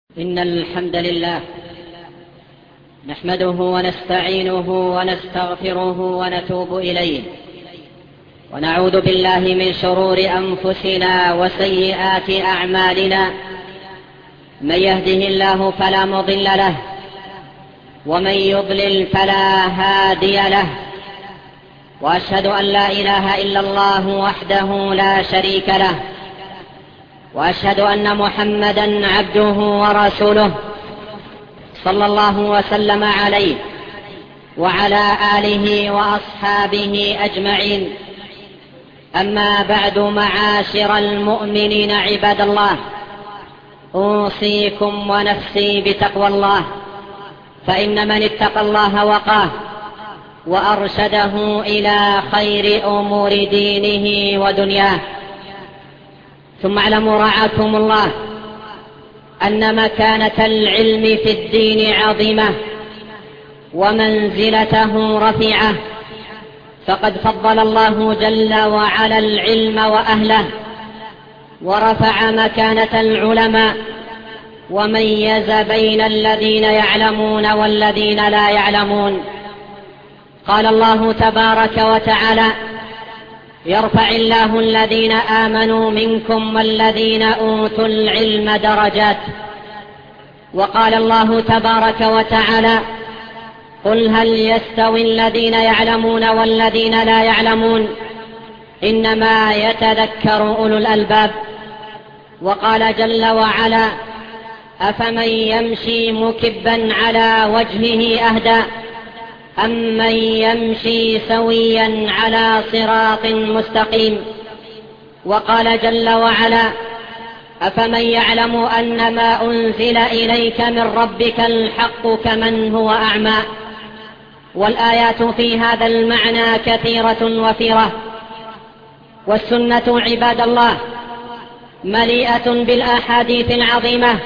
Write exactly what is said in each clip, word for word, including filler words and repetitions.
إن الحمد لله نحمده ونستعينه ونستغفره ونتوب إليه، ونعوذ بالله من شرور أنفسنا وسيئات أعمالنا. من يهده الله فلا مضل له، ومن يضلل فلا هادي له، وأشهد أن لا إله إلا الله وحده لا شريك له، وأشهد أن محمدا عبده ورسوله صلى الله وسلم عليه وعلى آله وأصحابه أجمعين. أما بعد، معاشر المؤمنين عباد الله، أوصيكم ونفسي بتقوى الله، فإن من اتقى الله وقاه وأرشده إلى خير أمور دينه ودنياه. ثم اعلموا رعاكم الله أن مكانة العلم في الدين عظيمة ومنزلته رفيعة، فقد فضل الله جل وعلا العلم وأهله، ورفع مكانة العلماء، وميز بين الذين يعلمون والذين لا يعلمون. قال الله تبارك وتعالى: يرفع الله الذين آمنوا منكم والذين أوتوا العلم درجات. وقال الله تبارك وتعالى: قل هل يستوي الذين يعلمون والذين لا يعلمون، إنما يتذكر أولو الألباب. وقال جل وعلا: أفمن يمشي مكبا على وجهه أهدى أمن يمشي سويا على صراط مستقيم. وقال جل وعلا: أفمن يعلم أن ما أنزل إليك من ربك الحق كمن هو أعمى. والآيات في هذا المعنى كثيرة وفيرة. والسنة عباد الله مليئة بالأحاديث العظيمة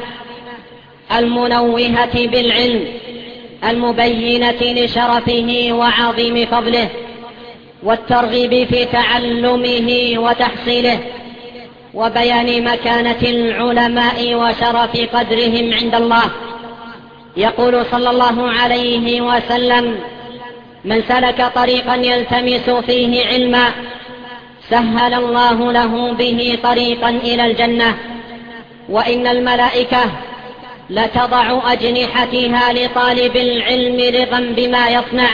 المنوهة بالعلم، المبينة لشرفه وعظيم فضله، والترغيب في تعلمه وتحصيله، وبيان مكانة العلماء وشرف قدرهم عند الله. يقول صلى الله عليه وسلم: من سلك طريقا يلتمس فيه علما سهل الله له به طريقا إلى الجنة. وإن الملائكة لتضع أجنحتها لطالب العلم رضا بما يصنع.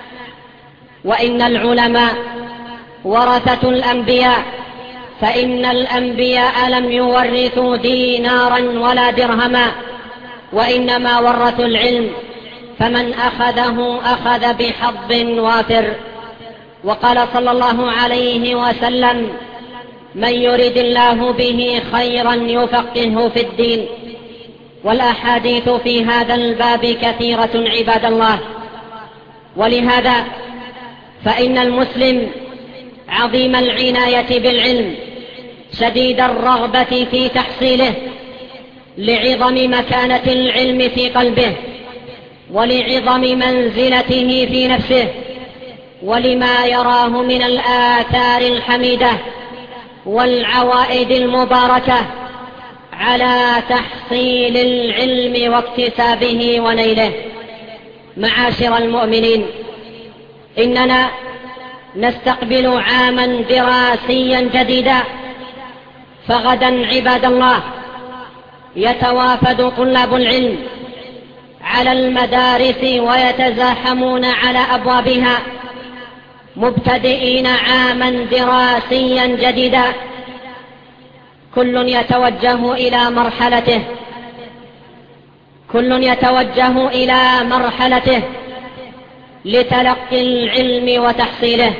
وإن العلماء ورثة الأنبياء، فإن الأنبياء لم يورثوا دينارا ولا درهما، وإنما ورثوا العلم، فمن أخذه أخذ بحظ وافر. وقال صلى الله عليه وسلم: من يرد الله به خيرا يفقهه في الدين. والأحاديث في هذا الباب كثيرة عباد الله. ولهذا فإن المسلم عظيم العناية بالعلم، شديد الرغبة في تحصيله، لعظم مكانة العلم في قلبه، ولعظم منزلته في نفسه، ولما يراه من الآثار الحميدة والعوائد المباركة على تحصيل العلم واكتسابه ونيله. معاشر المؤمنين، إننا نستقبل عاما دراسيا جديدا، فغدا عباد الله يتوافد طلاب العلم على المدارس ويتزاحمون على أبوابها، مبتدئين عاما دراسيا جديدا، كل يتوجه إلى مرحلته كل يتوجه إلى مرحلته لتلقي العلم وتحصيله.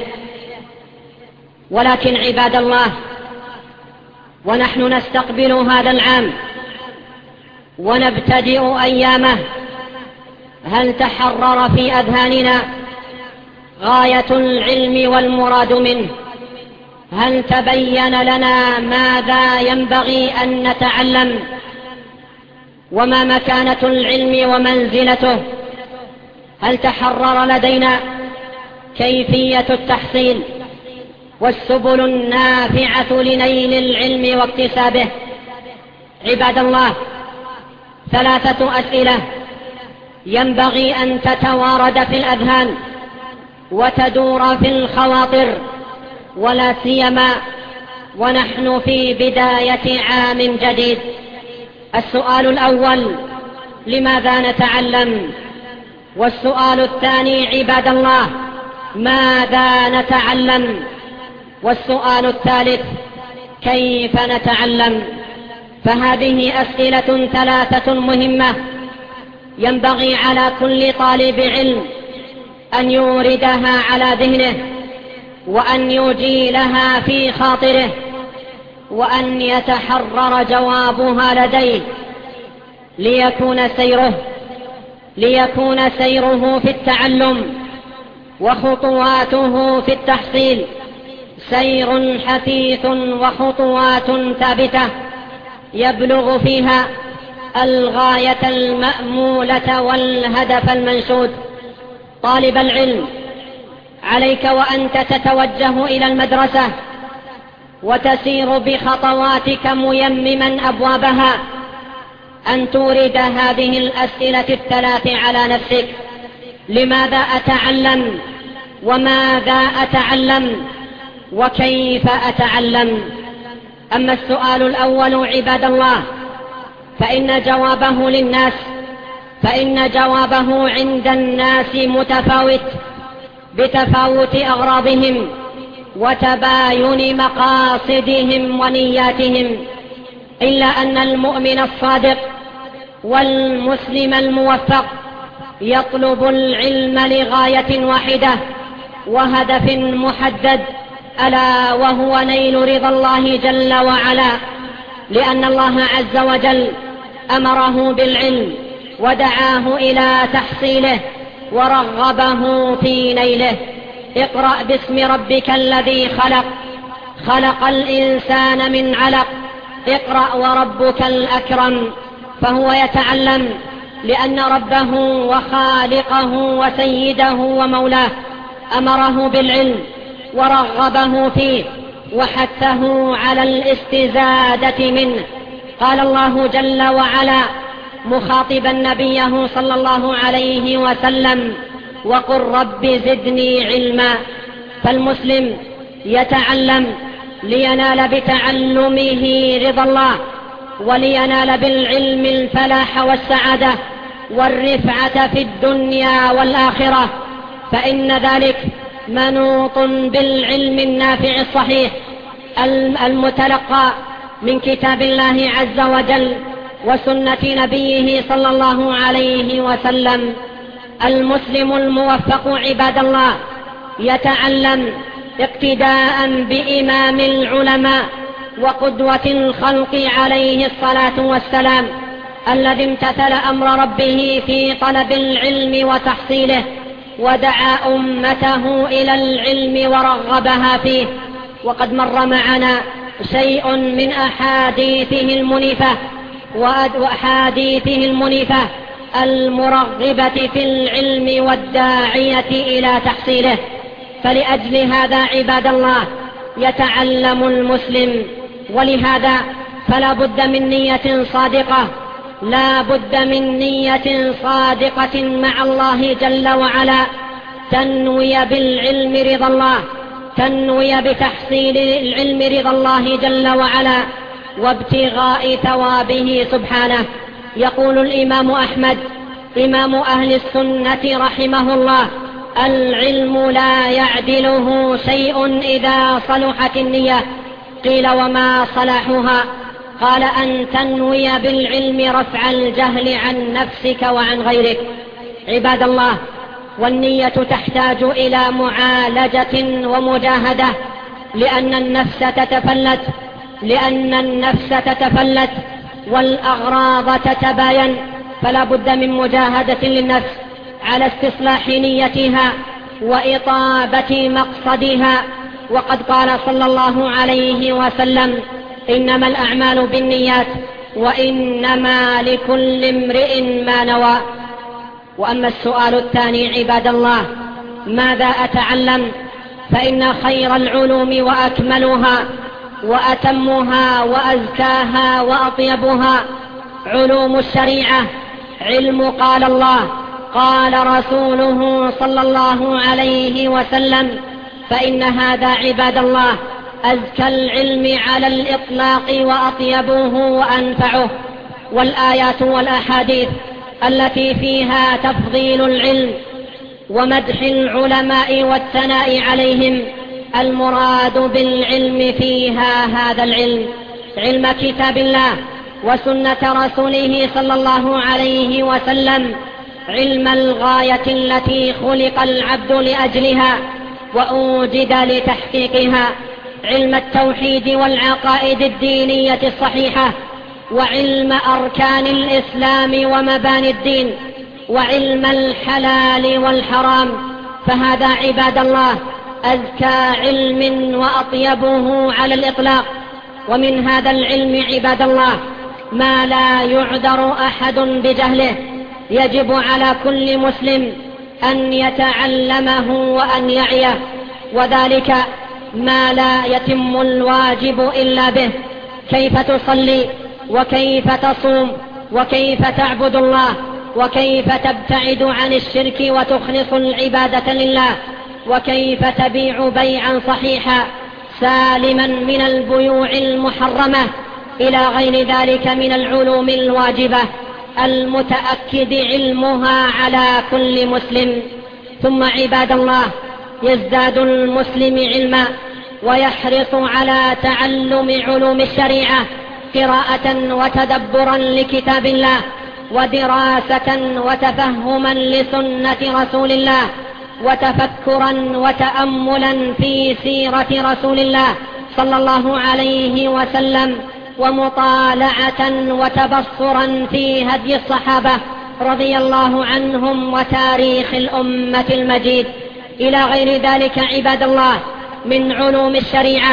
ولكن عباد الله، ونحن نستقبل هذا العام ونبتدئ أيامه، هل تحرر في أذهاننا غاية العلم والمراد منه؟ هل تبين لنا ماذا ينبغي أن نتعلم، وما مكانة العلم ومنزلته؟ هل تحرر لدينا كيفية التحصيل والسبل النافعة لنيل العلم واكتسابه؟ عباد الله، ثلاثة أسئلة ينبغي أن تتوارد في الأذهان وتدور في الخواطر، ولا سيما ونحن في بداية عام جديد. السؤال الأول: لماذا نتعلم؟ والسؤال الثاني: عباد الله، ماذا نتعلم؟ والسؤال الثالث: كيف نتعلم؟ فهذه أسئلة ثلاثة مهمة ينبغي على كل طالب علم أن يوردها على ذهنه، وأن يجيلها في خاطره، وأن يتحرر جوابها لديه، ليكون سيره ليكون سيره في التعلم وخطواته في التحصيل سير حثيث وخطوات ثابتة يبلغ فيها الغاية المأمولة والهدف المنشود. طالب العلم، عليك وأنت تتوجه إلى المدرسة وتسير بخطواتك ميمما أبوابها أن تورد هذه الأسئلة الثلاث على نفسك: لماذا أتعلم؟ وماذا أتعلم؟ وكيف أتعلم؟ أما السؤال الأول عباد الله فإن جوابه للناس فإن جوابه عند الناس متفاوت بتفاوت أغراضهم وتباين مقاصدهم ونياتهم، إلا أن المؤمن الصادق والمسلم الموفق يطلب العلم لغاية واحدة وهدف محدد، ألا وهو نيل رضا الله جل وعلا، لأن الله عز وجل أمره بالعلم ودعاه إلى تحصيله ورغبه في نيله. اقرأ باسم ربك الذي خلق خلق الإنسان من علق اقرأ وربك الأكرم. فهو يتعلم لأن ربه وخالقه وسيده ومولاه أمره بالعلم ورغبه فيه وحثه على الاستزادة منه. قال الله جل وعلا مخاطبا نبيه صلى الله عليه وسلم: وقل رب زدني علما. فالمسلم يتعلم لينال بتعلمه رضا الله، ولينال بالعلم الفلاح والسعادة والرفعة في الدنيا والآخرة، فإن ذلك منوط بالعلم النافع الصحيح المتلقى من كتاب الله عز وجل وسنة نبيه صلى الله عليه وسلم. المسلم الموفق عباد الله يتعلم اقتداء بإمام العلماء وقدوة الخلق عليه الصلاة والسلام، الذي امتثل أمر ربه في طلب العلم وتحصيله ودعا أمته إلى العلم ورغبها فيه. وقد مر معنا شيء من أحاديثه المنيفة وأحاديثه المنيفة المرغبة في العلم والداعية إلى تحصيله. فلأجل هذا عباد الله يتعلم المسلم، ولهذا فلا بد من نية صادقة لا بد من نية صادقة مع الله جل وعلا، تنوي بالعلم رضا الله تنوي بتحصيل العلم رضا الله جل وعلا وابتغاء ثوابه سبحانه. يقول الإمام أحمد إمام أهل السنة رحمه الله: العلم لا يعدله شيء إذا صلحت النية. قيل: وما صلاحها؟ قال: أن تنوي بالعلم رفع الجهل عن نفسك وعن غيرك. عباد الله، والنية تحتاج إلى معالجة ومجاهدة، لأن النفس تتفلت لأن النفس تتفلت والأغراض تتباين، فلا بد من مجاهدة للنفس على استصلاح نيتها وإطابة مقصدها. وقد قال صلى الله عليه وسلم: إنما الأعمال بالنيات وإنما لكل امرئ ما نوى. وأما السؤال الثاني عباد الله: ماذا أتعلم؟ فإن خير العلوم وأكملها وأتمها وأزكاها وأطيبها علوم الشريعة علم قال الله قال رسوله صلى الله عليه وسلم، فإن هذا عباد الله أزكى العلم على الإطلاق وأطيبه وأنفعه. والآيات والأحاديث التي فيها تفضيل العلم ومدح العلماء والثناء عليهم، المراد بالعلم فيها هذا العلم، علم كتاب الله وسنة رسوله صلى الله عليه وسلم، علم الغاية التي خلق العبد لأجلها وأوجد لتحقيقها، علم التوحيد والعقائد الدينية الصحيحة، وعلم أركان الإسلام ومباني الدين، وعلم الحلال والحرام. فهذا عباد الله أزكى علم وأطيبه على الإطلاق. ومن هذا العلم عباد الله ما لا يعذر أحد بجهله، يجب على كل مسلم أن يتعلمه وأن يعيه، وذلك ما لا يتم الواجب إلا به. كيف تصلي وكيف تصوم وكيف تعبد الله وكيف تبتعد عن الشرك وتخلص العبادة لله، وكيف تبيع بيعا صحيحا سالما من البيوع المحرمة، إلى غير ذلك من العلوم الواجبة المتأكد علمها على كل مسلم. ثم عباد الله يزداد المسلم علما ويحرص على تعلم علوم الشريعة قراءة وتدبرا لكتاب الله، ودراسة وتفهما لسنة رسول الله، وتفكرا وتأملا في سيرة رسول الله صلى الله عليه وسلم، ومطالعة وتبصرا في هدي الصحابة رضي الله عنهم وتاريخ الأمة المجيد، إلى غير ذلك عباد الله من علوم الشريعة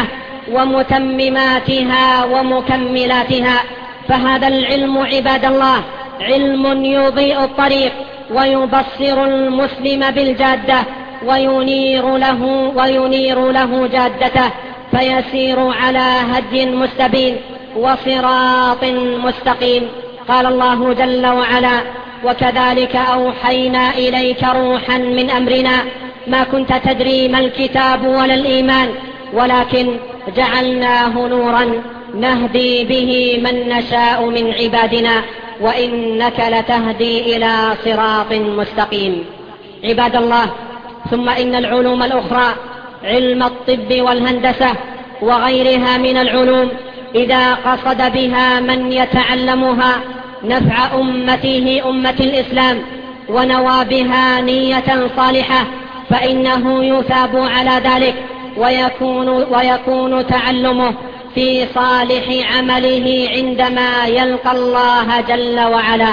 ومتمماتها ومكملاتها. فهذا العلم عباد الله علم يضيء الطريق ويبصر المسلم بالجادة وينير له, وينير له جادته، فيسير على هدي مستبين وصراط مستقيم. قال الله جل وعلا: وكذلك أوحينا إليك روحا من أمرنا ما كنت تدري ما الكتاب ولا الإيمان ولكن جعلناه نورا نهدي به من نشاء من عبادنا وإنك لتهدي إلى صراط مستقيم. عباد الله، ثم إن العلوم الأخرى علم الطب والهندسة وغيرها من العلوم إذا قصد بها من يتعلمها نفع أمته أمة الإسلام ونوى بها نية صالحة فإنه يثاب على ذلك ويكون, ويكون تعلمه في صالح عمله عندما يلقى الله جل وعلا.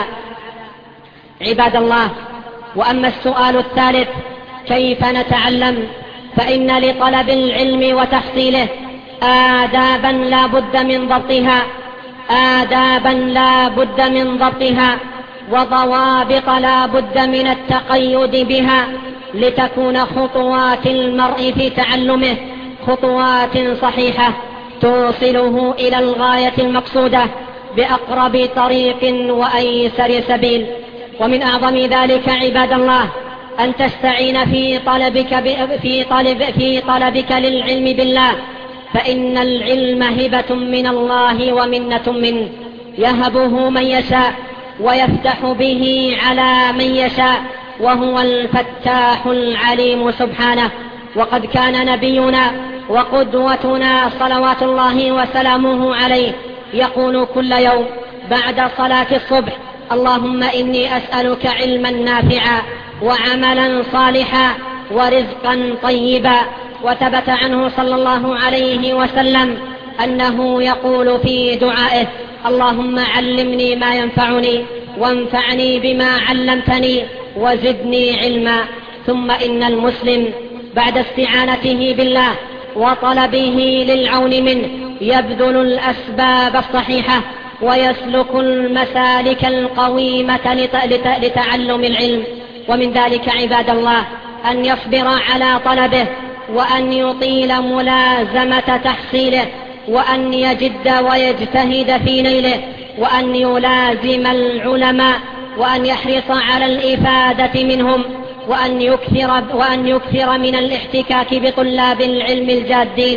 عباد الله، وأما السؤال الثالث كيف نتعلم، فإن لطلب العلم وتحصيله آدابا لا بد من ضبطها آدابا لا بد من ضبطها وضوابط لا بد من التقيد بها لتكون خطوات المرء في تعلمه خطوات صحيحة توصله إلى الغاية المقصودة بأقرب طريق وأيسر سبيل. ومن أعظم ذلك عباد الله أن تستعين في طلبك, في طلب في طلبك للعلم بالله، فإن العلم هبة من الله ومنة منه يهبه من يشاء ويفتح به على من يشاء، وهو الفتاح العليم سبحانه. وقد كان نبينا وقدوتنا صلوات الله وسلامه عليه يقول كل يوم بعد صلاة الصبح: اللهم إني أسألك علما نافعا وعملا صالحا ورزقا طيبا. وثبت عنه صلى الله عليه وسلم أنه يقول في دعائه: اللهم علمني ما ينفعني وانفعني بما علمتني وزدني علما. ثم إن المسلم بعد استعانته بالله وطلبه للعون منه يبذل الأسباب الصحيحة ويسلك المسالك القويمة لتعلم العلم. ومن ذلك عباد الله أن يصبر على طلبه وأن يطيل ملازمة تحصيله وأن يجد ويجتهد في نيله، وأن يلازم العلماء وأن يحرص على الإفادة منهم، وأن يكثر, وأن يكثر من الاحتكاك بطلاب العلم الجادين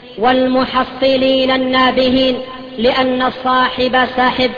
والمحصلين النابهين، لأن الصاحب ساحب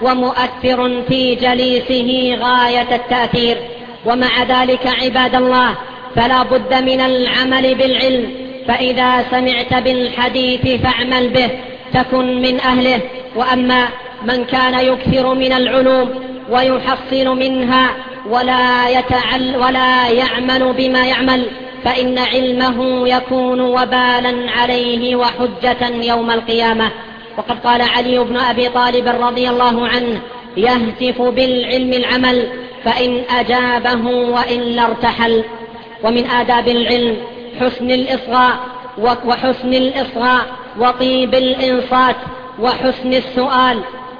ومؤثر في جليسه غاية التأثير. ومع ذلك عباد الله، فلا بد من العمل بالعلم، فإذا سمعت بالحديث فاعمل به تكن من أهله. وأما من كان يكثر من العلوم ويحصل منها ولا, يتعل ولا يعمل بما يعمل، فإن علمه يكون وبالا عليه وحجة يوم القيامة. وقد قال علي بن أبي طالب رضي الله عنه: يهتف بالعلم العمل، فإن أجابه وإلا ارتحل. ومن آداب العلم حسن الإصغاء وحسن الإصغاء وطيب الإنصات وحسن السؤال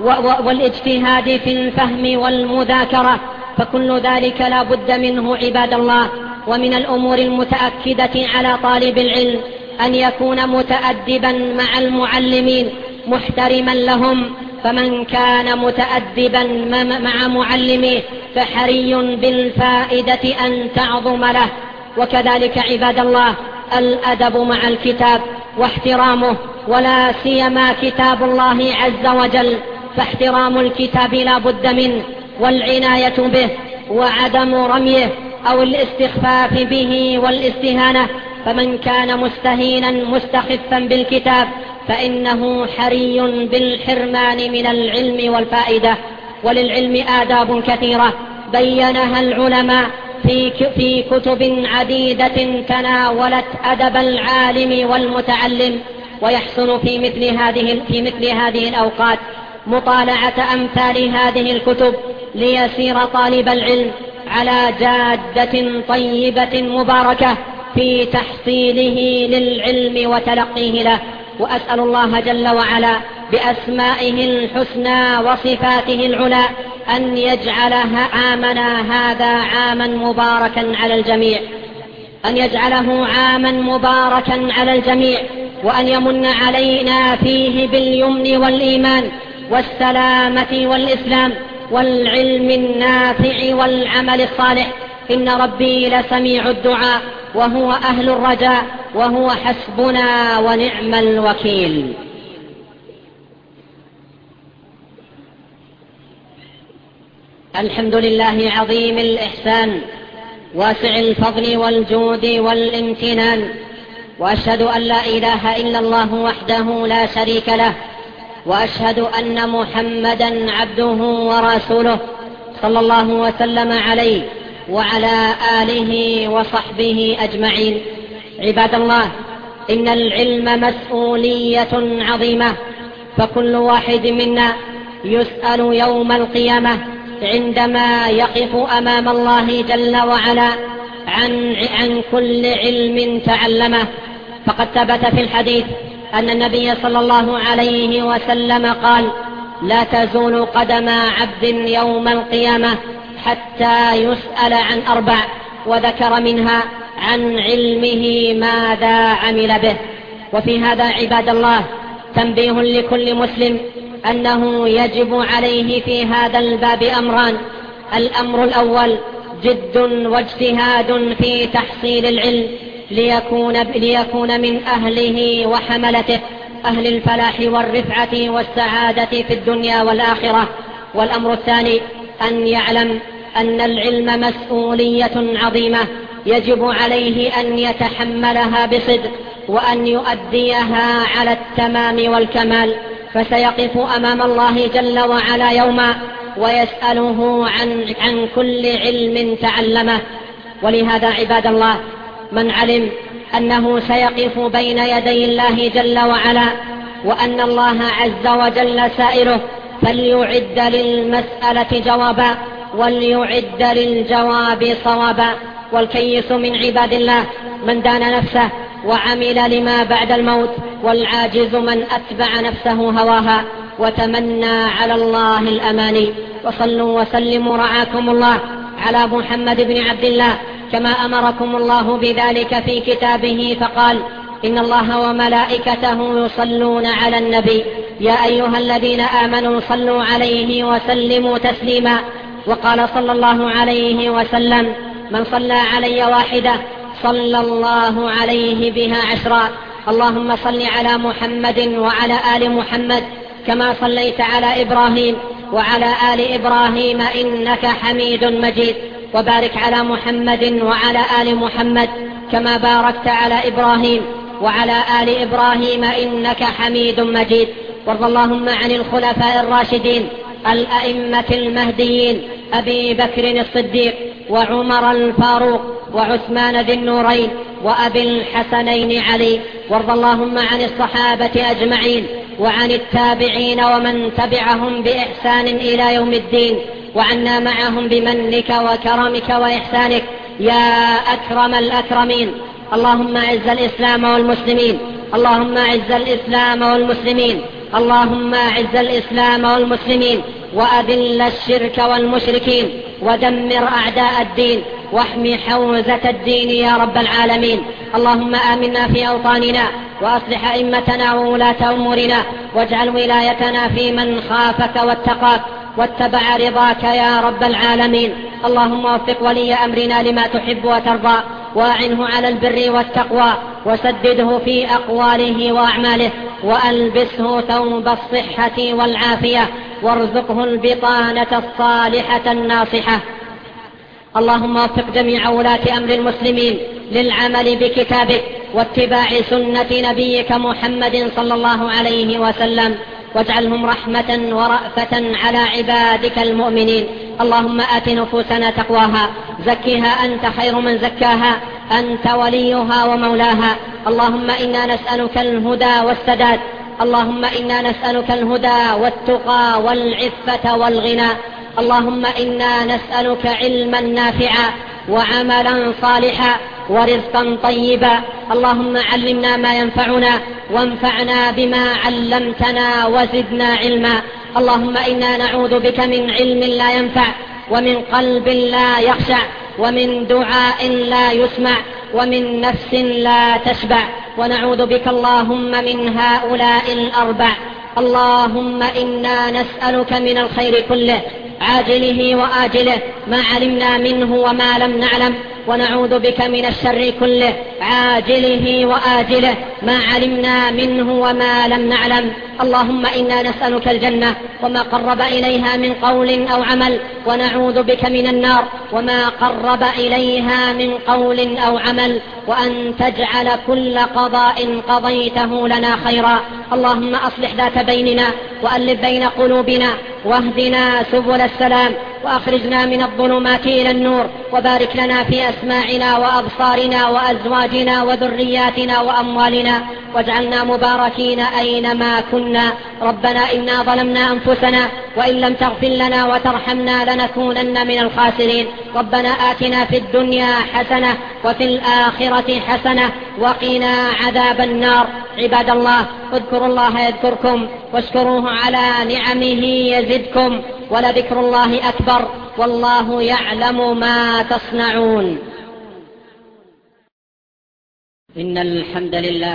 والاجتهاد في الفهم والمذاكرة، فكل ذلك لا بد منه عباد الله. ومن الأمور المتأكدة على طالب العلم أن يكون متأدبا مع المعلمين محترما لهم، فمن كان متأدبا مع معلميه فحري بالفائدة أن تعظم له. وكذلك عباد الله الأدب مع الكتاب واحترامه، ولا سيما كتاب الله عز وجل، فاحترام الكتاب لا بد منه، والعناية به وعدم رميه أو الاستخفاف به والاستهانة. فمن كان مستهينا مستخفا بالكتاب فإنه حري بالحرمان من العلم والفائدة. وللعلم آداب كثيرة بينها العلماء في كتب عديدة تناولت أدب العالم والمتعلم، ويحسن في مثل هذه في مثل هذه الأوقات مطالعة أمثال هذه الكتب ليسير طالب العلم على جادة طيبة مباركة في تحصيله للعلم وتلقيه له. وأسأل الله جل وعلا بأسمائه الحسنى وصفاته العلى أن يجعل عامنا هذا عاما مباركا على الجميع، أن يجعله عاما مباركا على الجميع، وأن يمن علينا فيه باليمن والإيمان والسلامة والإسلام والعلم النافع والعمل الصالح. إن ربي لسميع الدعاء وهو أهل الرجاء وهو حسبنا ونعم الوكيل. الحمد لله عظيم الإحسان واسع الفضل والجود والامتنان، وأشهد أن لا إله إلا الله وحده لا شريك له، وأشهد أن محمدا عبده ورسوله صلى الله وسلم عليه وعلى آله وصحبه أجمعين. عباد الله، إن العلم مسؤولية عظيمة، فكل واحد منا يسأل يوم القيامة عندما يقف أمام الله جل وعلا عن, عن كل علم تعلمه. فقد ثبت في الحديث أن النبي صلى الله عليه وسلم قال: لا تزول قدم عبد يوم القيامة حتى يسأل عن أربع، وذكر منها عن علمه ماذا عمل به. وفي هذا عباد الله تنبيه لكل مسلم أنه يجب عليه في هذا الباب أمران: الأمر الأول جد واجتهاد في تحصيل العلم ليكون, ليكون من أهله وحملته أهل الفلاح والرفعة والسعادة في الدنيا والآخرة. والأمر الثاني أن يعلم أن العلم مسؤولية عظيمة يجب عليه أن يتحملها بصدق وأن يؤديها على التمام والكمال، فسيقف أمام الله جل وعلا يوما ويسأله عن, عن كل علم تعلمه. ولهذا عباد الله، من علم أنه سيقف بين يدي الله جل وعلا وأن الله عز وجل سائله فليعد للمسألة جوابا وليعد للجواب صوابا. والكيس من عباد الله من دان نفسه وعمل لما بعد الموت، والعاجز من أتبع نفسه هواها وتمنى على الله الأماني. وصلوا وسلموا رعاكم الله على محمد بن عبد الله كما أمركم الله بذلك في كتابه، فقال: إن الله وملائكته يصلون على النبي يا أيها الذين آمنوا صلوا عليه وسلموا تسليما. وقال صلى الله عليه وسلم: من صلى علي واحدة صلى الله عليه بها عشرا. اللهم صل على محمد وعلى آل محمد كما صليت على إبراهيم وعلى آل إبراهيم إنك حميد مجيد، وبارك على محمد وعلى آل محمد كما باركت على إبراهيم وعلى آل إبراهيم إنك حميد مجيد. وارض اللهم عن الخلفاء الراشدين الأئمة المهديين أبي بكر الصديق وعمر الفاروق وعثمان ذي النورين وأبي الحسنين علي. وارض اللهم عن الصحابة أجمعين وعن التابعين ومن تبعهم بإحسان إلى يوم الدين، وعنا معهم بمنك وكرمك وإحسانك يا أكرم الأكرمين. اللهم أعز الإسلام والمسلمين، اللهم أعز الإسلام والمسلمين، اللهم أعز الإسلام والمسلمين، وأذل الشرك والمشركين، ودمر أعداء الدين، واحمي حوزة الدين يا رب العالمين. اللهم آمنا في أوطاننا، وأصلح أئمتنا وولاة أمورنا، واجعل ولايتنا في من خافك واتقاك واتبع رضاك يا رب العالمين. اللهم وفق ولي أمرنا لما تحب وترضى، واعنه على البر والتقوى، وسدده في أقواله وأعماله، وألبسه ثوب الصحة والعافية، وارزقه البطانة الصالحة الناصحة. اللهم وفق جميع ولاة أمر المسلمين للعمل بكتابك واتباع سنة نبيك محمد صلى الله عليه وسلم، واجعلهم رحمة ورأفة على عبادك المؤمنين. اللهم آت نفوسنا تقواها، زكها أنت خير من زكاها، أنت وليها ومولاها. اللهم إنا نسألك الهدى والسداد، اللهم إنا نسألك الهدى والتقى والعفة والغنى. اللهم إنا نسألك علما نافعا وعملا صالحا ورزقا طيبا. اللهم علمنا ما ينفعنا، وانفعنا بما علمتنا، وزدنا علما. اللهم إنا نعوذ بك من علم لا ينفع، ومن قلب لا يخشع، ومن دعاء لا يسمع، ومن نفس لا تشبع، ونعوذ بك اللهم من هؤلاء الأربع. اللهم إنا نسألك من الخير كله عاجله وآجله ما علمنا منه وما لم نعلم، ونعوذ بك من الشر كله عاجله وآجله ما علمنا منه وما لم نعلم. اللهم إنا نسألك الجنة وما قرب إليها من قول أو عمل، ونعوذ بك من النار وما قرب إليها من قول أو عمل، وأن تجعل كل قضاء قضيته لنا خيرا. اللهم أصلح ذات بيننا، وألف بين قلوبنا، واهدنا سبل السلام، وأخرجنا من الظلمات إلى النور، وبارك لنا في أسماعنا وأبصارنا وأزواجنا وذرياتنا وأموالنا، واجعلنا مباركين أينما كنا. ربنا إنا ظلمنا أنفسنا، وإن لم تغفر لنا وترحمنا لنكونن من الخاسرين. ربنا آتنا في الدنيا حسنة وفي الآخرة حسنة وقنا عذاب النار. عباد الله، اذكروا الله يذكركم، واشكروه على نعمه يزدكم، ولذكر الله أكبر، والله يعلم ما تصنعون. إن الحمد لله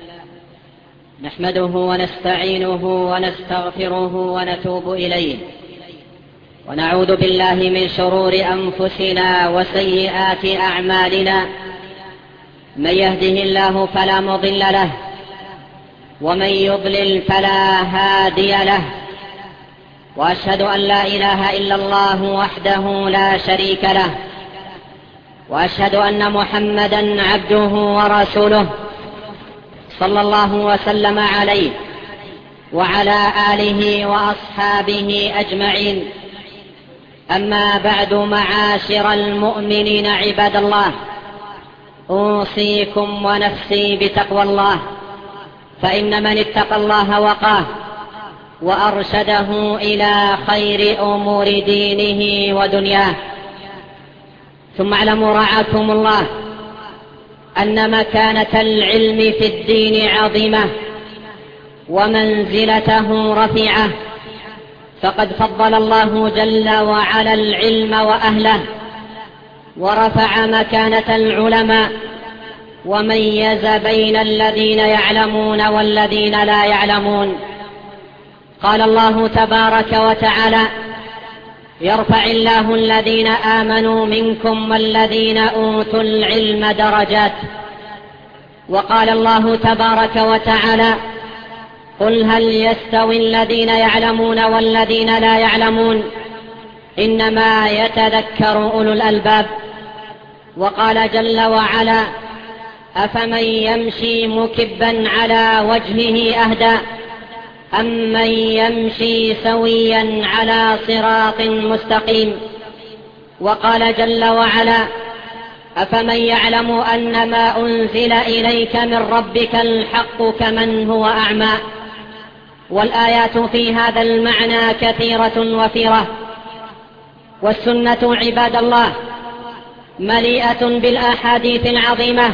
نحمده ونستعينه ونستغفره ونتوب إليه، ونعوذ بالله من شرور أنفسنا وسيئات أعمالنا. من يهده الله فلا مضل له، ومن يضلل فلا هادي له، وأشهد أن لا إله إلا الله وحده لا شريك له، وأشهد أن محمدا عبده ورسوله صلى الله وسلم عليه وعلى آله وأصحابه أجمعين. أما بعد، معاشر المؤمنين عباد الله، أوصيكم ونفسي بتقوى الله، فإن من اتقى الله وقاه وأرشده إلى خير أمور دينه ودنياه. ثم اعلموا رعاكم الله أن مكانة العلم في الدين عظيمة، ومنزلته رفيعة، فقد فضل الله جل وعلا العلم وأهله، ورفع مكانة العلماء، وميز بين الذين يعلمون والذين لا يعلمون، قال الله تبارك وتعالى: يرفع الله الذين آمنوا منكم والذين أوتوا العلم درجات. وقال الله تبارك وتعالى: قل هل يستوي الذين يعلمون والذين لا يعلمون إنما يتذكر أولو الألباب. وقال جل وعلا: أفمن يمشي مكبا على وجهه أهدى أمن يمشي سويا على صراط مستقيم. وقال جل وعلا: أفمن يعلم أن ما أنزل إليك من ربك الحق كمن هو أعمى. والآيات في هذا المعنى كثيرة وفيرة. والسنة عباد الله مليئة بالأحاديث العظيمة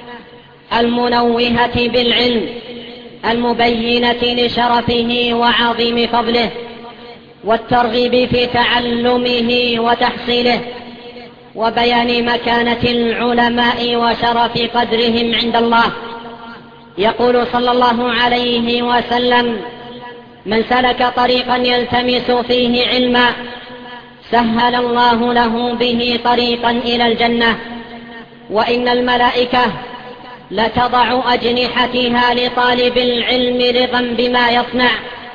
المنوهة بالعلم المبينة لشرفه وعظيم فضله والترغيب في تعلمه وتحصيله وبيان مكانة العلماء وشرف قدرهم عند الله. يقول صلى الله عليه وسلم: من سلك طريقا يلتمس فيه علما سهل الله له به طريقا إلى الجنة. وإن الملائكة لتضع أجنحتها لطالب العلم رضا بما يصنع.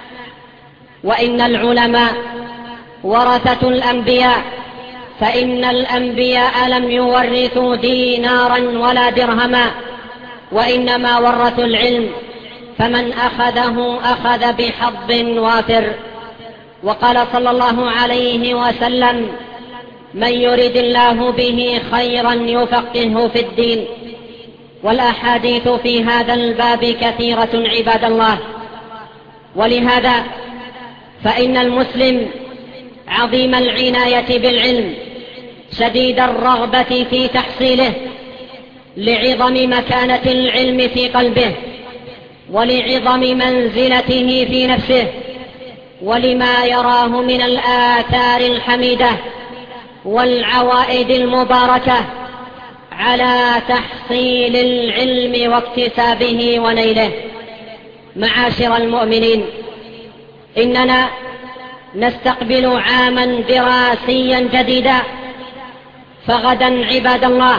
وإن العلماء ورثة الأنبياء، فإن الأنبياء لم يورثوا دينارا ولا درهما، وإنما ورثوا العلم، فمن أخذه أخذ بحظ وافر. وقال صلى الله عليه وسلم: من يرد الله به خيرا يفقهه في الدين. والأحاديث في هذا الباب كثيرة عباد الله. ولهذا فإن المسلم عظيم العناية بالعلم شديد الرغبة في تحصيله لعظم مكانة العلم في قلبه ولعظم منزلته في نفسه ولما يراه من الآثار الحميدة والعوائد المباركة على تحصيل العلم واكتسابه ونيله. معاشر المؤمنين، إننا نستقبل عاما دراسيا جديدا، فغدا عباد الله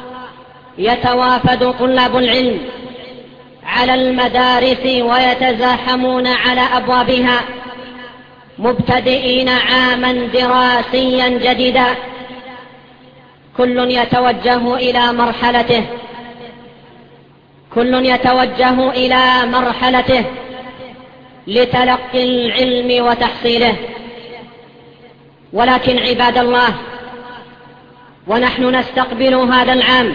يتوافد طلاب العلم على المدارس ويتزاحمون على أبوابها مبتدئين عاما دراسيا جديدا، كل يتوجه إلى مرحلته كل يتوجه إلى مرحلته لتلقي العلم وتحصيله. ولكن عباد الله، ونحن نستقبل هذا العام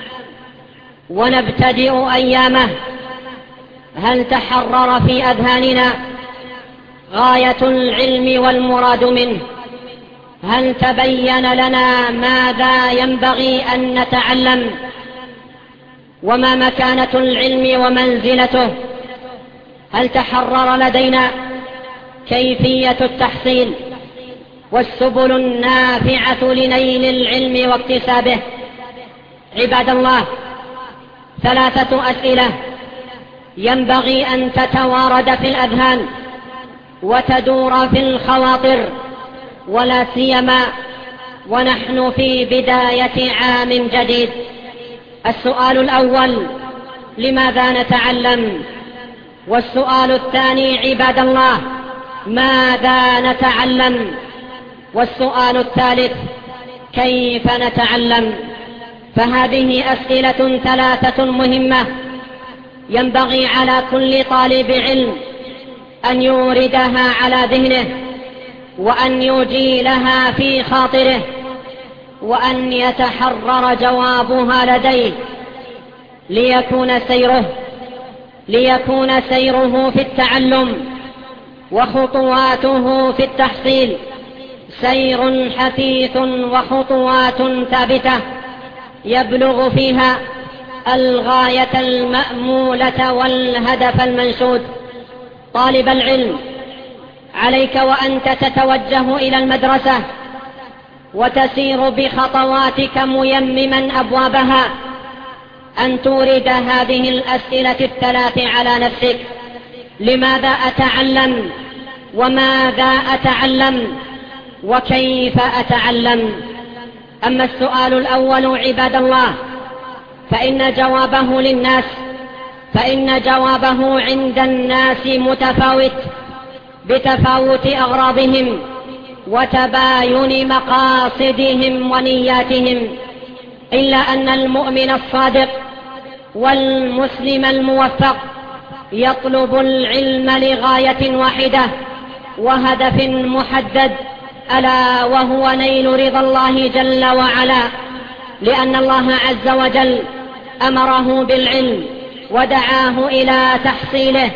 ونبتدئ أيامه، هل تحرر في أذهاننا غاية العلم والمراد منه؟ هل تبين لنا ماذا ينبغي أن نتعلم وما مكانة العلم ومنزلته؟ هل تحرر لدينا كيفية التحصيل والسبل النافعة لنيل العلم واكتسابه؟ عباد الله، ثلاثة أسئلة ينبغي أن تتوارد في الأذهان وتدور في الخواطر، ولا سيما ونحن في بداية عام جديد. السؤال الأول: لماذا نتعلم؟ والسؤال الثاني: عباد الله، ماذا نتعلم؟ والسؤال الثالث: كيف نتعلم؟ فهذه أسئلة ثلاثة مهمة ينبغي على كل طالب علم أن يوردها على ذهنه وأن يجيلها في خاطره وأن يتحرر جوابها لديه ليكون سيره ليكون سيره في التعلم وخطواته في التحصيل سير حثيث وخطوات ثابتة يبلغ فيها الغاية المأمولة والهدف المنشود. طالب العلم، عليك وأنت تتوجه إلى المدرسة وتسير بخطواتك ميمما أبوابها أن تورد هذه الأسئلة الثلاث على نفسك: لماذا أتعلم؟ وماذا أتعلم وكيف أتعلم؟ أما السؤال الأول عباد الله فإن جوابه للناس فإن جوابه عند الناس متفاوت بتفاوت أغراضهم وتباين مقاصدهم ونياتهم، إلا أن المؤمن الصادق والمسلم الموفق يطلب العلم لغاية واحدة وهدف محدد، ألا وهو نيل رضا الله جل وعلا، لأن الله عز وجل أمره بالعلم ودعاه إلى تحصيله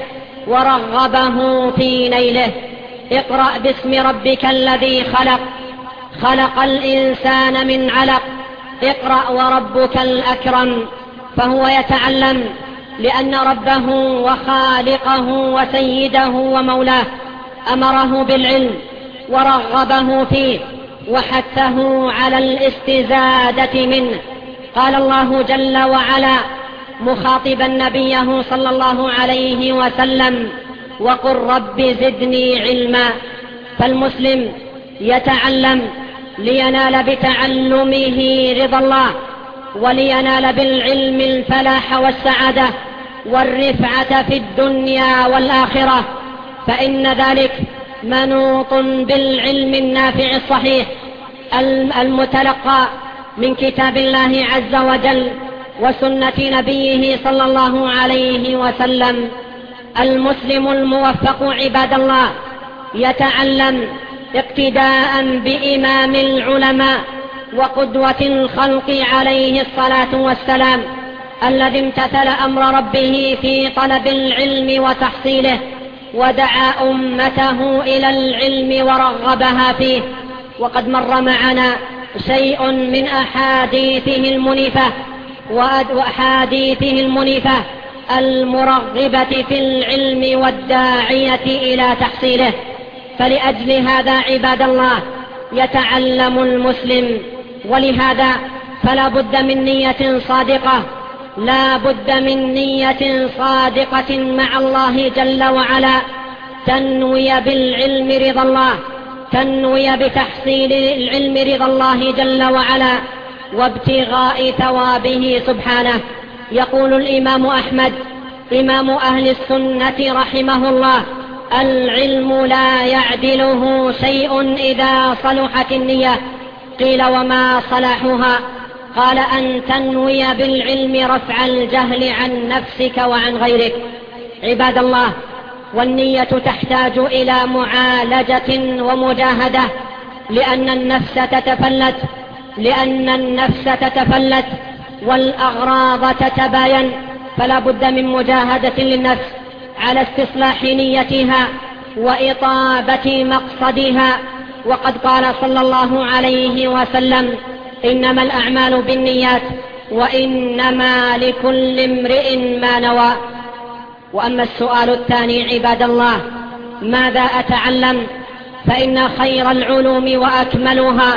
ورغبه في نيله. اقرأ باسم ربك الذي خلق خلق الإنسان من علق اقرأ وربك الأكرم. فهو يتعلم لأن ربه وخالقه وسيده ومولاه أمره بالعلم ورغبه فيه وحثه على الاستزادة منه. قال الله جل وعلا مخاطبا نبيه صلى الله عليه وسلم: وقل رب زدني علما. فالمسلم يتعلم لينال بتعلمه رضا الله، ولينال بالعلم الفلاح والسعادة والرفعة في الدنيا والآخرة، فإن ذلك منوط بالعلم النافع الصحيح المتلقى من كتاب الله عز وجل وسنة نبيه صلى الله عليه وسلم. المسلم الموفق عباد الله يتعلم اقتداء بإمام العلماء وقدوة الخلق عليه الصلاة والسلام، الذي امتثل أمر ربه في طلب العلم وتحصيله ودعا أمته إلى العلم ورغبها فيه. وقد مر معنا شيء من أحاديثه المنيفة وأحاديثه المنيفة المرغبة في العلم والداعية إلى تحصيله. فلأجل هذا عباد الله يتعلم المسلم، ولهذا فلا بد من نية صادقة لا بد من نية صادقة مع الله جل وعلا، تنوي بالعلم رضا الله تنوي بتحصيل العلم رضا الله جل وعلا وابتغاء ثوابه سبحانه. يقول الإمام أحمد إمام أهل السنة رحمه الله: العلم لا يعدله شيء إذا صلحت النية. قيل: وما صلاحها؟ قال: أن تنوي بالعلم رفع الجهل عن نفسك وعن غيرك. عباد الله، والنية تحتاج إلى معالجة ومجاهدة، لأن النفس تتفلت لأن النفس تتفلت والأغراض تتباين، فلا بد من مجاهدة للنفس على استصلاح نيتها وإطابة مقصدها. وقد قال صلى الله عليه وسلم: إنما الأعمال بالنيات وإنما لكل امرئ ما نوى. وأما السؤال الثاني عباد الله: ماذا أتعلم؟ فإن خير العلوم وأكملها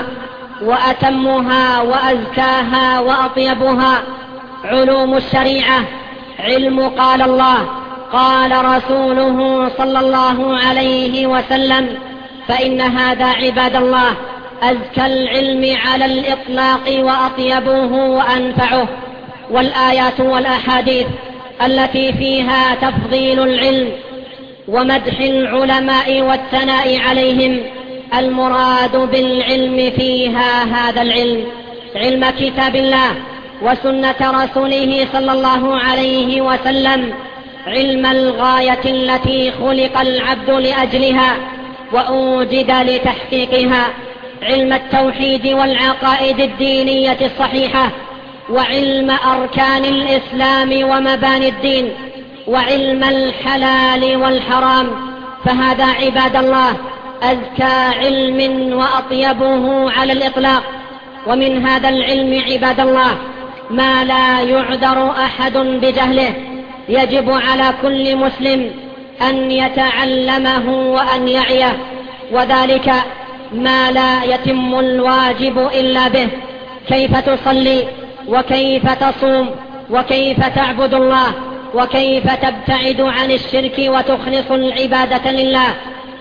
وأتمها وأزكاها وأطيبها علوم الشريعة، علم قال الله قال رسوله صلى الله عليه وسلم، فإن هذا عباد الله أزكى العلم على الإطلاق وأطيبه وأنفعه. والآيات والأحاديث التي فيها تفضيل العلم ومدح العلماء والثناء عليهم، المراد بالعلم فيها هذا العلم، علم كتاب الله وسنة رسوله صلى الله عليه وسلم، علم الغاية التي خلق العبد لأجلها وأوجد لتحقيقها، علم التوحيد والعقائد الدينية الصحيحة، وعلم أركان الإسلام ومباني الدين، وعلم الحلال والحرام. فهذا عباد الله أزكى علم وأطيبه على الإطلاق. ومن هذا العلم عباد الله ما لا يعذر أحد بجهله، يجب على كل مسلم أن يتعلمه وأن يعيه، وذلك ما لا يتم الواجب إلا به: كيف تصلي، وكيف تصوم، وكيف تعبد الله، وكيف تبتعد عن الشرك وتخلص العبادة لله،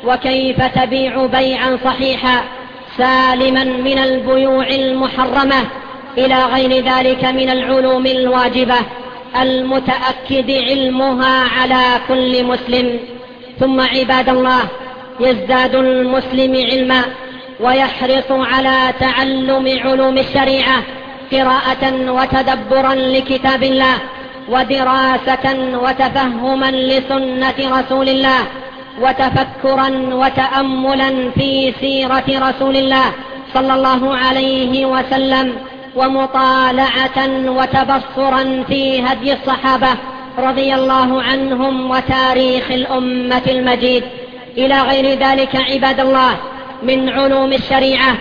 وكيف تبيع بيعا صحيحا سالما من البيوع المحرمة، إلى غير ذلك من العلوم الواجبة المتأكد علمها على كل مسلم. ثم عباد الله، يزداد المسلم علما ويحرص على تعلم علوم الشريعة قراءة وتدبرا لكتاب الله، ودراسة وتفهما لسنة رسول الله، وتفكرا وتأملا في سيرة رسول الله صلى الله عليه وسلم، ومطالعة وتبصرا في هدي الصحابة رضي الله عنهم وتاريخ الأمة المجيد، إلى غير ذلك عباد الله من علوم الشريعة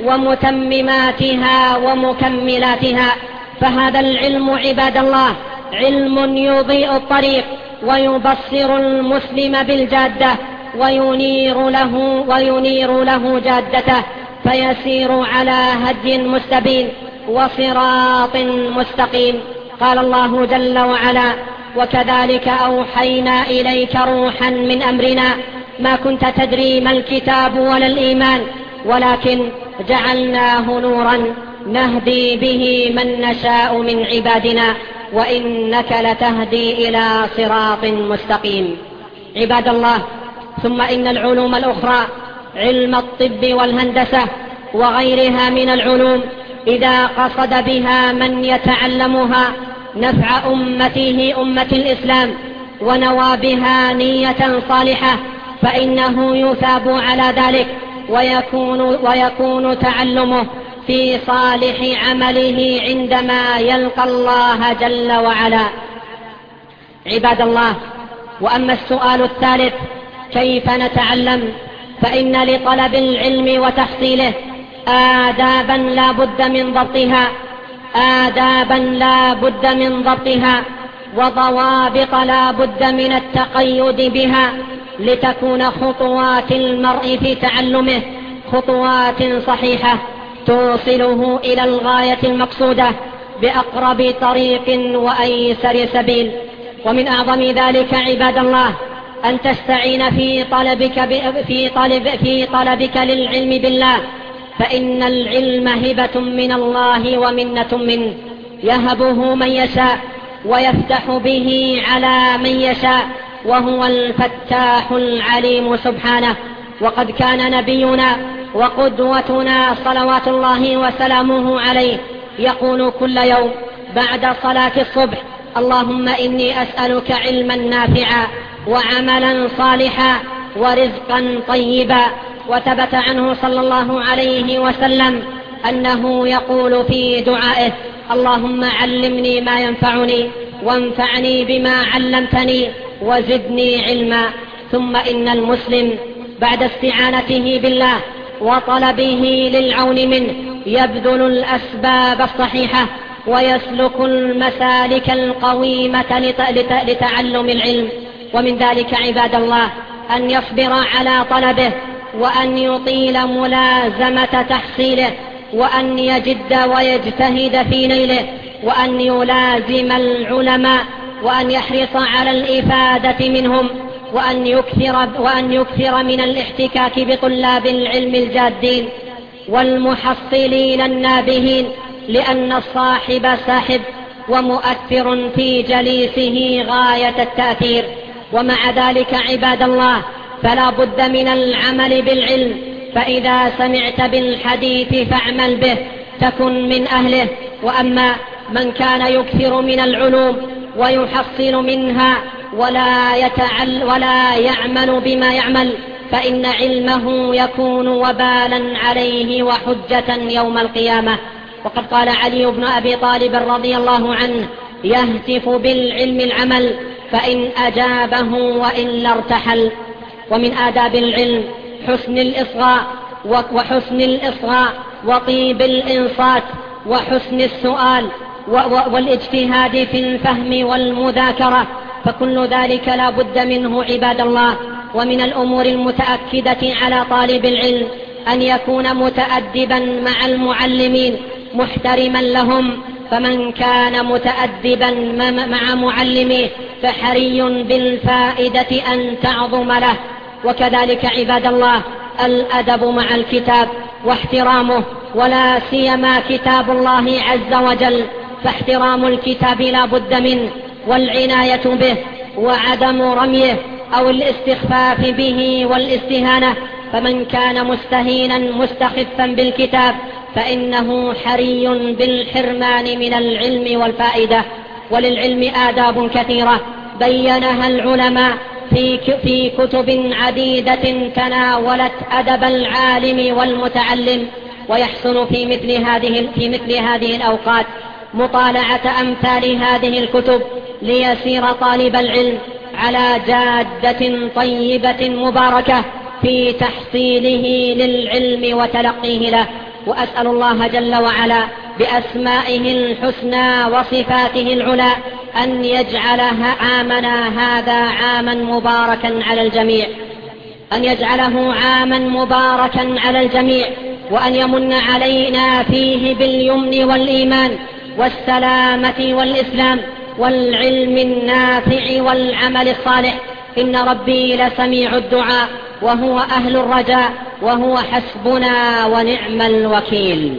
ومتمماتها ومكملاتها. فهذا العلم عباد الله علم يضيء الطريق ويبصر المسلم بالجادة وينير له, وينير له جادته، فيسير على هدي مستبين وصراط مستقيم. قال الله جل وعلا: وكذلك أوحينا إليك روحا من أمرنا ما كنت تدري ما الكتاب ولا الإيمان ولكن جعلناه نورا نهدي به من نشاء من عبادنا وإنك لتهدي إلى صراط مستقيم. عباد الله، ثم إن العلوم الأخرى علم الطب والهندسة وغيرها من العلوم إذا قصد بها من يتعلمها نفع أمته أمة الإسلام ونوى بها نية صالحة فإنه يثاب على ذلك، ويكون, ويكون تعلمه في صالح عمله عندما يلقى الله جل وعلا. عباد الله، وأما السؤال الثالث: كيف نتعلم؟ فإن لطلب العلم وتحصيله آدابا لا بد من ضبطها آدابا لا بد من ضبطها وضوابط لا بد من التقيد بها، لتكون خطوات المرء في تعلمه خطوات صحيحة توصله إلى الغاية المقصودة بأقرب طريق وأيسر سبيل. ومن أعظم ذلك عباد الله أن تستعين في طلبك, في طلب في طلبك للعلم بالله، فإن العلم هبة من الله ومنة منه يهبه من يشاء ويفتح به على من يشاء، وهو الفتاح العليم سبحانه. وقد كان نبينا وقدوتنا صلوات الله وسلامه عليه يقول كل يوم بعد صلاة الصبح: اللهم إني أسألك علما نافعا وعملا صالحا ورزقا طيبا. وثبت عنه صلى الله عليه وسلم أنه يقول في دعائه: اللهم علمني ما ينفعني وانفعني بما علمتني وزدني علما. ثم إن المسلم بعد استعانته بالله وطلبه للعون منه يبذل الأسباب الصحيحة ويسلك المسالك القويمة لتعلم العلم. ومن ذلك عباد الله أن يصبر على طلبه، وأن يطيل ملازمة تحصيله، وأن يجد ويجتهد في نيله، وأن يلازم العلماء، وأن يحرص على الإفادة منهم، وأن يكثر, وأن يكثر من الاحتكاك بطلاب العلم الجادين والمحصلين النابهين، لأن الصاحب ساحب ومؤثر في جليسه غاية التأثير. ومع ذلك عباد الله فلا بد من العمل بالعلم، فإذا سمعت بالحديث فاعمل به تكن من أهله. وأما من كان يكثر من العلوم ويحصل منها ولا, يتعل ولا يعمل بما يعمل فإن علمه يكون وبالا عليه وحجة يوم القيامة. وقد قال علي بن أبي طالب رضي الله عنه: يهتف بالعلم العمل فإن أجابه وإلا ارتحل. ومن آداب العلم حسن الإصغاء وحسن الإصغاء وطيب الإنصات وحسن السؤال والاجتهاد في الفهم والمذاكرة، فكل ذلك لا بد منه عباد الله. ومن الأمور المتأكدة على طالب العلم أن يكون متأدبا مع المعلمين محترما لهم، فمن كان متأدبا مع معلميه فحري بالفائدة أن تعظم له. وكذلك عباد الله الأدب مع الكتاب واحترامه، ولا سيما كتاب الله عز وجل، فاحترام الكتاب لا بد منه، والعناية به وعدم رميه أو الاستخفاف به والاستهانة. فمن كان مستهينا مستخفا بالكتاب فإنه حري بالحرمان من العلم والفائدة. وللعلم آداب كثيرة بينها العلماء في في كتب عديدة تناولت أدب العالم والمتعلم، ويحسن في مثل هذه في مثل هذه الأوقات مطالعة أمثال هذه الكتب ليسير طالب العلم على جادة طيبة مباركة في تحصيله للعلم وتلقيه له. وأسأل الله جل وعلا بأسمائه الحسنى وصفاته العلى أن يجعلها عامنا هذا عاما مباركا على الجميع، أن يجعله عاما مباركا على الجميع، وأن يمن علينا فيه باليمن والإيمان والسلامة والإسلام والعلم النافع والعمل الصالح. إن ربي لسميع الدعاء وهو أهل الرجاء وهو حسبنا ونعم الوكيل.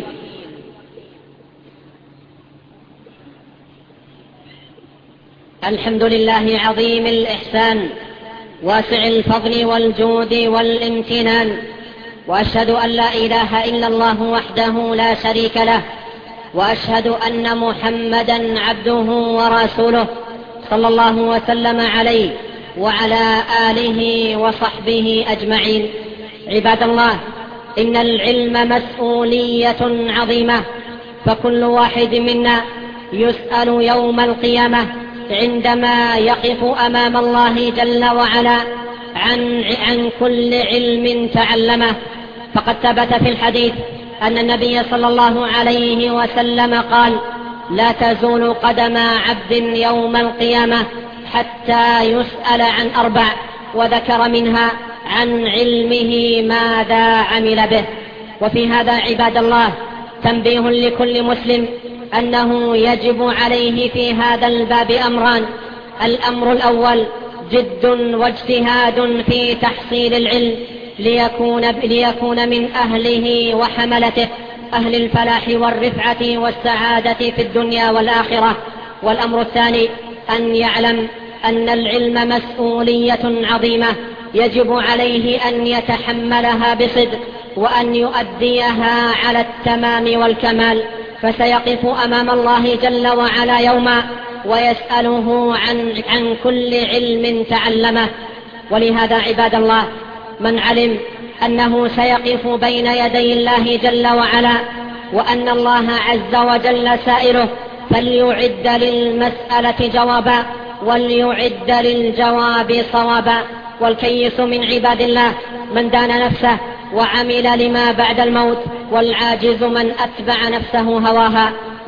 الحمد لله عظيم الإحسان واسع الفضل والجود والامتنان، وأشهد أن لا إله إلا الله وحده لا شريك له، وأشهد أن محمدا عبده ورسوله صلى الله وسلم عليه وعلى آله وصحبه أجمعين. عباد الله، إن العلم مسؤولية عظيمة، فكل واحد منا يسأل يوم القيامة عندما يقف أمام الله جل وعلا عن, عن كل علم تعلمه. فقد ثبت في الحديث أن النبي صلى الله عليه وسلم قال: لا تزول قدم عبد يوم القيامة حتى يسأل عن أربع، وذكر منها عن علمه ماذا عمل به. وفي هذا عباد الله تنبيه لكل مسلم أنه يجب عليه في هذا الباب أمران: الأمر الأول جد واجتهاد في تحصيل العلم ليكون, ليكون من أهله وحملته، أهل الفلاح والرفعة والسعادة في الدنيا والآخرة. والأمر الثاني أن يعلم أن العلم مسؤولية عظيمة يجب عليه أن يتحملها بصدق وأن يؤديها على التمام والكمال، فسيقف أمام الله جل وعلا يوما ويسأله عن, عن كل علم تعلمه. ولهذا عباد الله من علم أنه سيقف بين يدي الله جل وعلا وأن الله عز وجل سائله فليعد للمسألة جوابا وليعد للجواب صوابا. والكيس من عباد الله من دان نفسه وعمل لما بعد الموت، والعاجز من أتبع نفسه هواها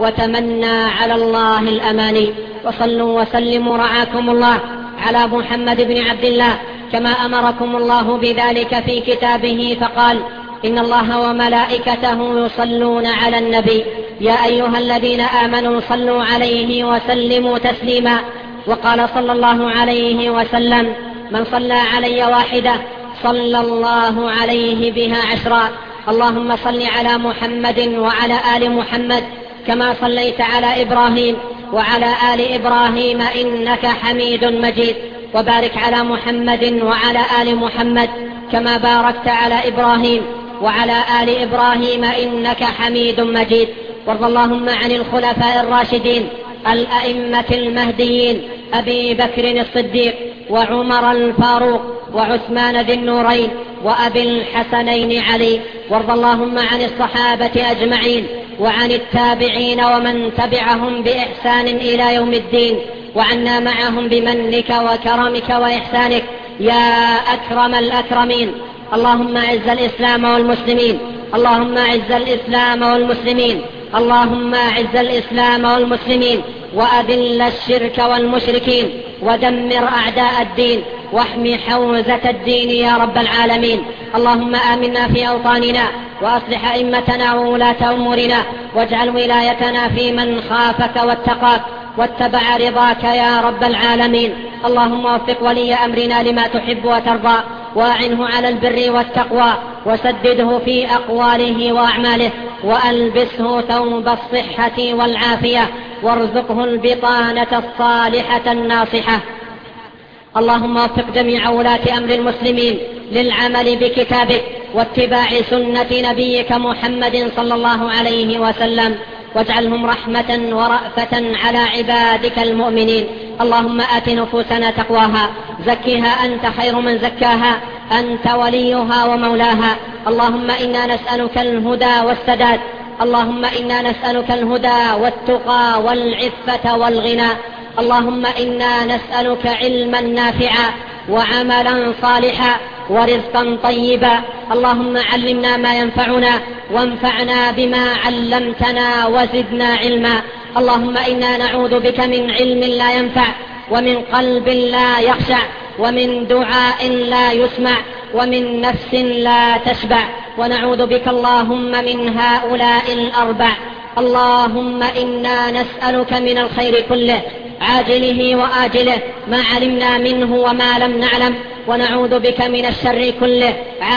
وتمنى على الله الأماني. وصلوا وسلموا رعاكم الله على محمد بن عبد الله كما أمركم الله بذلك في كتابه، فقال: إن الله وملائكته يصلون على النبي يا أيها الذين آمنوا صلوا عليه وسلموا تسليما. وقال صلى الله عليه وسلم: من صلى علي واحدة صلى الله عليه بها عشرا. اللهم صل على محمد وعلى آل محمد كما صليت على إبراهيم وعلى آل إبراهيم إنك حميد مجيد، وبارك على محمد وعلى آل محمد كما باركت على إبراهيم وعلى آل إبراهيم إنك حميد مجيد. وارض اللهم عن الخلفاء الراشدين الأئمة المهديين أبي بكر الصديق وعمر الفاروق وعثمان ذي النورين وأبي الحسنين علي. وارض اللهم عن الصحابة أجمعين وعن التابعين ومن تبعهم بإحسان إلى يوم الدين، وعنا معهم بمنك وكرمك وإحسانك يا أكرم الأكرمين. اللهم أعز الإسلام والمسلمين، اللهم أعز الإسلام والمسلمين، اللهم أعز الإسلام والمسلمين، وأذل الشرك والمشركين، ودمر أعداء الدين، واحمي حوزة الدين يا رب العالمين. اللهم آمنا في أوطاننا، وأصلح أئمتنا وولاة أمورنا، واجعل ولايتنا في من خافك واتقاك واتبع رضاك يا رب العالمين. اللهم وفق ولي أمرنا لما تحب وترضى، وأعنه على البر والتقوى، وسدده في أقواله وأعماله، وألبسه ثوب الصحة والعافية، وارزقه البطانة الصالحة الناصحة. اللهم وفق جميع ولاة أمر المسلمين للعمل بكتابك واتباع سنة نبيك محمد صلى الله عليه وسلم، واجعلهم رحمة ورأفة على عبادك المؤمنين. اللهم آت نفوسنا تقواها، زكها أنت خير من زكاها، أنت وليها ومولاها. اللهم إنا نسألك الهدى والسداد، اللهم إنا نسألك الهدى والتقى والعفة والغنى. اللهم إنا نسألك علما نافعا وعملا صالحا ورزقا طيبا. اللهم علمنا ما ينفعنا وانفعنا بما علمتنا وزدنا علما. اللهم إنا نعوذ بك من علم لا ينفع، ومن قلب لا يخشع، ومن دعاء لا يسمع، ومن نفس لا تشبع، ونعوذ بك اللهم من هؤلاء الأربع. اللهم إنا نسألك من الخير كله عاجله وآجله ما علمنا منه وما لم نعلم، ونعوذ بك من الشر كله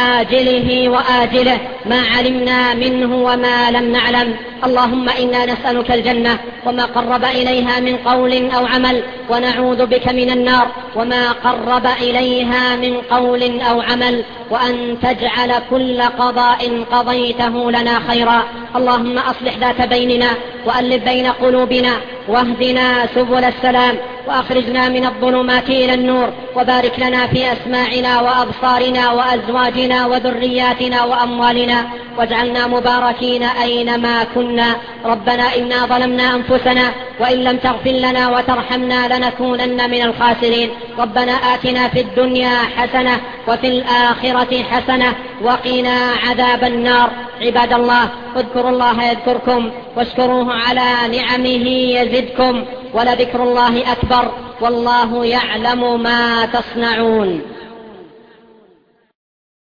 عاجله وآجله ما علمنا منه وما لم نعلم. اللهم إنا نسألك الجنة وما قرب إليها من قول أو عمل، ونعوذ بك من النار وما قرب إليها من قول أو عمل، وأن تجعل كل قضاء قضيته لنا خيرا. اللهم أصلح ذات بيننا وألف بين قلوبنا، واهدنا سبل السلام، وأخرجنا من الظلمات إلى النور، وبارك لنا في أسماعنا وأبصارنا وأزواجنا وذرياتنا وأموالنا، واجعلنا مباركين أينما كنا. ربنا إنا ظلمنا أنفسنا، وإن لم تغفر لنا وترحمنا لنكونن من الخاسرين. ربنا آتنا في الدنيا حسنة وفي الآخرة حسنة وقنا عذاب النار. عباد الله، اذكروا الله يذكركم، واشكروه على نعمه يزدكم، ولذكر الله أكبر، والله يعلم ما تصنعون.